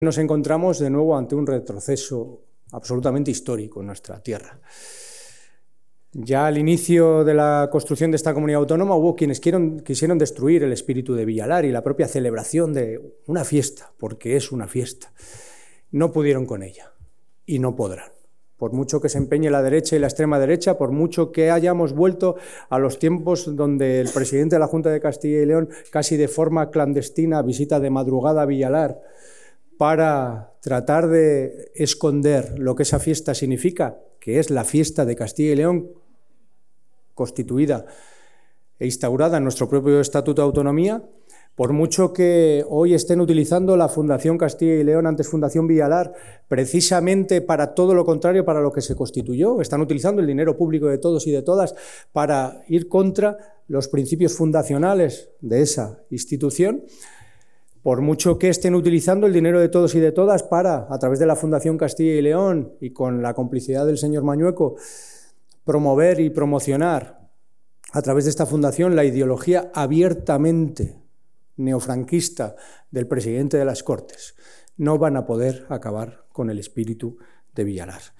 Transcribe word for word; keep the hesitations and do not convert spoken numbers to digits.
Nos encontramos de nuevo ante un retroceso absolutamente histórico en nuestra tierra. Ya al inicio de la construcción de esta comunidad autónoma hubo quienes quisieron, quisieron destruir el espíritu de Villalar y la propia celebración de una fiesta, porque es una fiesta. No pudieron con ella y no podrán. Por mucho que se empeñe la derecha y la extrema derecha, por mucho que hayamos vuelto a los tiempos donde el presidente de la Junta de Castilla y León, casi de forma clandestina, visita de madrugada a Villalar para tratar de esconder lo que esa fiesta significa, que es la fiesta de Castilla y León, constituida e instaurada en nuestro propio Estatuto de Autonomía. Por mucho que hoy estén utilizando la Fundación Castilla y León, antes Fundación Villalar, precisamente para todo lo contrario para lo que se constituyó, están utilizando el dinero público de todos y de todas para ir contra los principios fundacionales de esa institución. Por mucho que estén utilizando el dinero de todos y de todas para, a través de la Fundación Castilla y León y con la complicidad del señor Mañueco, promover y promocionar a través de esta fundación la ideología abiertamente neofranquista del presidente de las Cortes, no van a poder acabar con el espíritu de Villalar.